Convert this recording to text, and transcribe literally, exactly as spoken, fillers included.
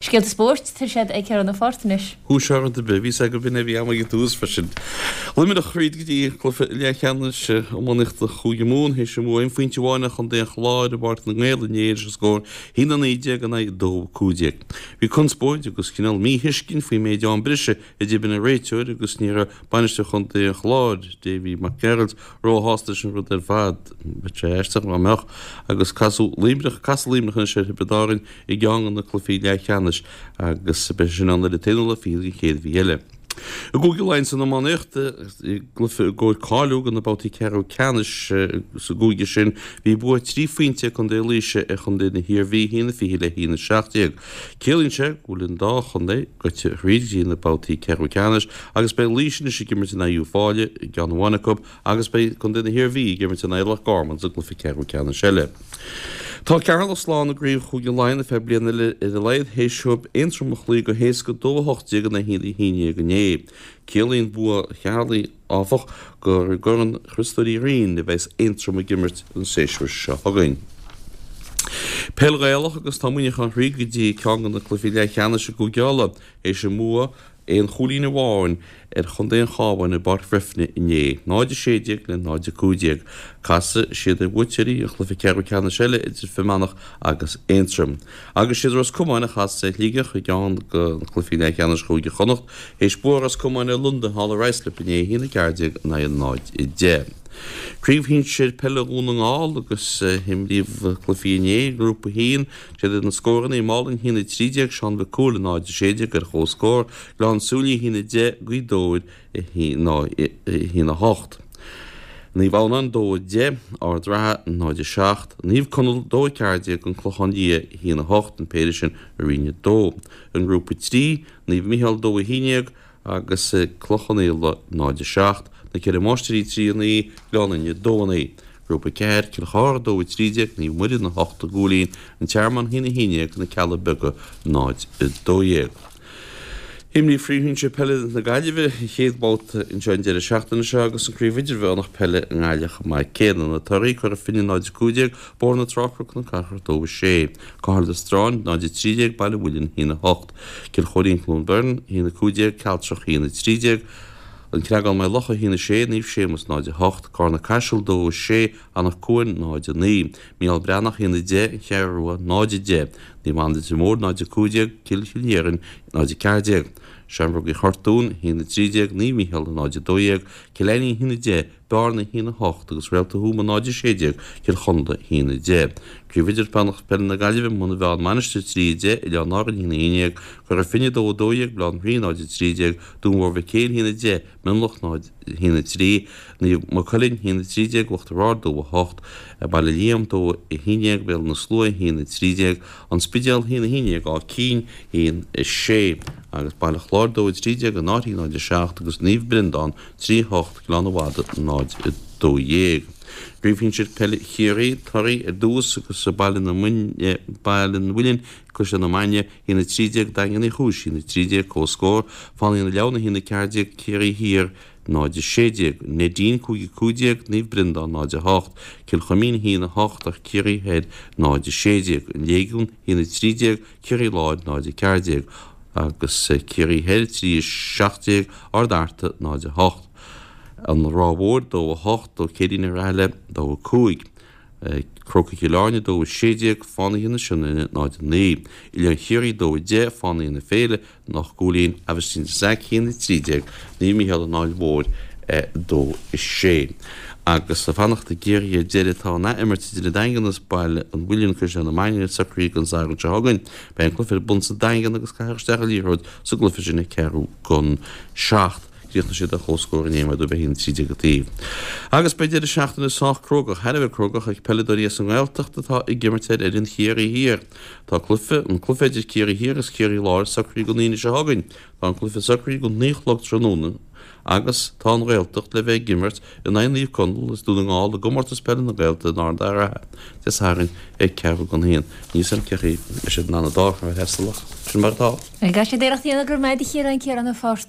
Sciad a sport, tá siad ag cear an na fortanis. Hú sean de be, ví a go binna bhí am go dús fasin. Limid a chríd gotí le cheannis ammanachta chuúge mún, hé sem mú ein fointe bháinna chun dé chláid a bart na ngéil néir a scór, hína naide gan ag dó cúdeag. Bhí chun spóid agus cinál mí hiscin faoi méid an brise i d bin a réiteúir agus ní a baniste chun dé chláid, Davy McGerald, ró hásta sin rud ar fad, bete éisteach má meach, agus casú límrach, casú límrach an sé bedárin i gang na clufií le cheannis agus be sin an le téile fíí chéad bhí eile. A Google lein san am échte glyffe goir cáú an abátí ceú ceannis sa gúige sin hí bu trí faointe chun dé líise a chun dé na hir bhí hína fi le hína seaachtéag. Célín se bhfuiln dá chun dé goite rií na bátí ceú ceannis agus be líisina si gimmert na dú fáile gan bhhainecub agus be chun dé na hir bhí gimmert na eile garman sa glyffe ceú ceanna seile. Tá cearla sláán a gríomh chuúge lein a fe blianana le i a leiad héisiúb intramach lí go héas go dóhachtí gan na híí híine go né. Célíonn bua chearlaí áfach gur gurann Christóí rion de bheits intram a gimmert an séisiúir se hagainn. Pelgéalach agus támuine an rí go dtí ceangan na clufií le cheanna se go geala é se mua éon cholína bháin ar chun déon chábhain na bar frifne inné. Náide séideag le náide cúdeag. Casa siad a bhuiteirí a chlufi cearú ceanna seile idir fimanach agus éintrim. Agus siad ras cumáin a chas sé lígach i gán go chlufi le ceannas chuúige chonacht, és búr as cumáin a Lunda hála reislip inné hína ceardeag na an náid i dé. Críomh hín siad pelle gúna ngáil agus himlíomh clufiíné grúpa hín siad na scóran í málinn hína trídeag sean bh cúla náide séideag ar chó scór leán súlaí hína dé guidóid hína hocht. Ní bhán an dó dé ar drathe náide seacht, níomh conal dó ceardeag an chlochandí hína hocht an péidir sin a riine dó. An grúpa trí, níomh Michael dó a híineag agus clochanéile náide seacht, na ceir a máisteí tríanaí leananne dónaí. Grúpa ceir cin cháir dó i trídeag ní muidir na hochta gúlín an tearman hína híineag na ceala bega náid i dóéag. Himní fríhinn se pelle na gaiileh chéad bát in sein de seachtainna se agus an críomhidir bheith nach pelle an gáileach mai céan na tarí chu a finine náid cúdeag bor na trachach na carchar dó sé. Cáir de Strán náide trídeag bailile bhfuilinn hína hocht. Cin choirín clún burn hína cúdeag cealtrach hína trídeag. An creagáil mai locha hína sé níomh sémas náide hocht, cá na caiisiil dó sé annach cuain náide ní. Míall breannach hína dé chearúa náide dé. Ní manda de mór náide cúdeag cilchiléirin náide ceardeag. Seanbrook i chartún hína trídeag ní Michael náide dóéag, ciléní hína dé bearna hína hocht agus réalta húma náide séideag cil chunda hína dé. Críomhidir pannach pelle na gaiileh muna bhead manisteir tríide i lean náran hína híineag chur a finine dó dóéag blean hrí náide trídeag dúmhór bheith céal hína dé minlach náid hína trí, ní má chuilinn hína trídeag ucht rá dó a hocht a bailile líam dó i híineag bheal na slua hína trídeag an spideal hína híineag á cín hín is sé. Agus bailile chláir dó i trídeag a náithí náide seacht agus níomh brindán trí hocht glanháda náid i dóéag. Gríomhín siad pelle chéirí tarí a dús agus sa bailin na muine bailin bhuilinn chus an na maine hína trídeag dagan i chúis hína trídeag có scór fáin na leanna hína ceardeag chéirí hir náide séideag, Nadine cúige cúdeag níomh brindán náide hocht, cil chomín hína hocht ach chéirí head náide séideag, léigiún hína trídeag chéirí láid náide ceardeag agus chéirí head trí seachtéag ar d'arta náide hocht. An rábhór dó a hocht dó cédína ráile dó a cúig. Croca ciláine dó a séideag fána hína sinna náide ní. I leon chéirí dó a dé fána hína féile nach gúlín a bheith sin sac hína trídeag ní Michael an náid bhór dó is sé. Agus sa fannachta géirí a déiretá na imirtí de dainganas bailile an bhuilinn chus an na maine sacrí gan sagan se hagainn, be an clufir bun sa daingan agus caisteach líróid sa glufi sinna cearú gon seacht. Díochna siad a chóscóir néime do bheith hín trídeag atíh. Agus be deidir seachtainna sách crógach, headh crógach ag pelledorí san gáilteachta tá i gimmerteid ar an chéirí hir. Tá clufa an clufeidir chéirí hir is chéirí láir sacrí go níine se hagainn. Tá an clufa sacrí go níochlocht tróna agus tá an gáilteacht le bheith gimmert in ein líomh condal is dúna ngáil a gomórtas pelle na gáilta ná dar rathe. Des hairinn ag ceabh gan híon. Níos an ceí is siad nána dácha a hesalach. Sin mar tá. Gas sé déireachtaí gur méid chéar an cear an na fást.